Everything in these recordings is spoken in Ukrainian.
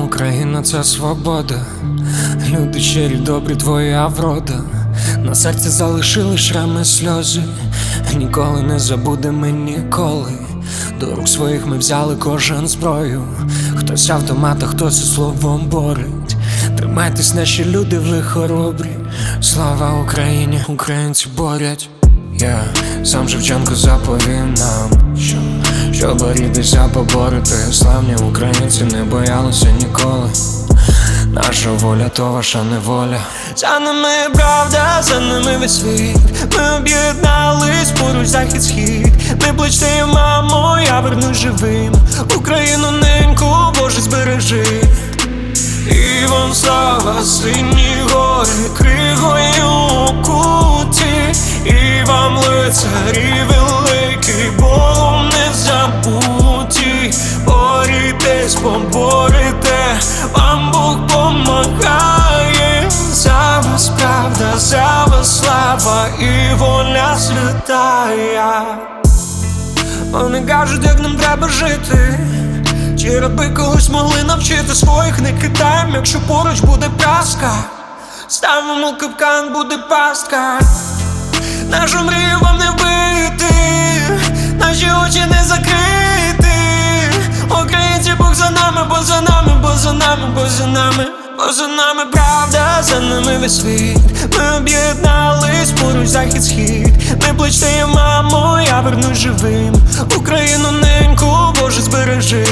Україна — це свобода, люди щирі, добрі, твоя врода. На серці залишили шрами, сльози, ніколи не забудемо, ніколи. До рук своїх ми взяли кожен зброю, хтось автомат, а хтось і словом борить. Тримайтесь, наші люди в хоробрі. Слава Україні, українці борять. Я сам Шевченко заповів нам, щоб борітися, поборити. Славні українці не боялися ніколи. Наша воля то ваша неволя. За нами правда, за нами весь світ. Ми об'єднались, поруч захід схід. Не плачте, мамо, я вернусь живим. Україну неньку, Боже, збережи. І вам слава, сині гори, кригою окуті. І вам лицарі великі, Богом не забуті. Борітесь, поборете, вам Бог помагає. За вас правда, за вас слава і воля святая. Вони кажуть, як нам треба жити. Чи раби колись могли навчити своїх, не кидаєм, якщо поруч буде праска. Ставимо капкан, буде пастка. Нашу мрію вам не вбити, наші очі не закрити. Українці, Бог за нами, бо за нами, бо за нами, бо за нами. Бо за нами правда, за нами весь світ. Ми об'єднались, поруч захід схід. Не плачте, мамо, я вернусь живим. Україну неньку, Боже, збережи.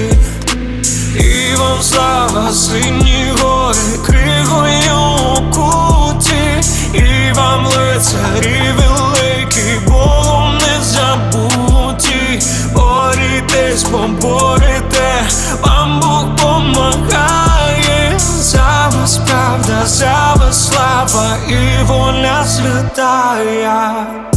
І вам слава, сині гори, кригою окуті. І вам лицарі великі, Богом не забуті. Борітесь, поборете, вам Бог помагає. За вас правда, за вас слава і воля святая.